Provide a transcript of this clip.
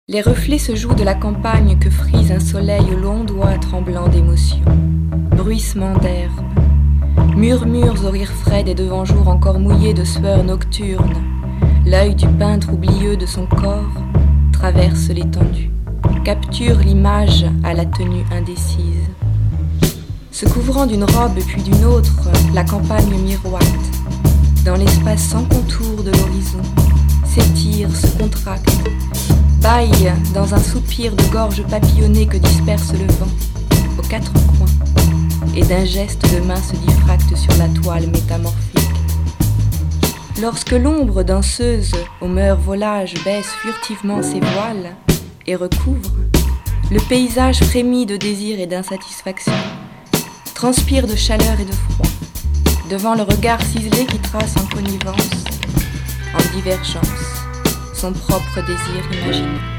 Les reflets se jouent de la campagne que frise un soleil aux longs doigts tremblants d'émotion. Bruissements d'herbe, murmures au rire frais des devant-jours encore mouillés de sueur nocturne. L'œil du peintre oublieux de son corps traverse l'étendue, capture l'image à la tenue indécise. Se couvrant d'une robe puis d'une autre, la campagne miroite. Dans l'espace sans contour de l'horizon, s'étire, se contracte, bâille dans un soupir de gorge papillonnée que disperse le vent, aux quatre coins, et d'un geste de main se diffracte sur la toile métamorphique. Lorsque l'ombre danseuse aux mœurs volages baisse furtivement ses voiles et recouvre, le paysage frémit de désir et d'insatisfaction, transpire de chaleur et de froid, devant le regard ciselé qui trace en connivence, en divergence, son propre désir imaginé.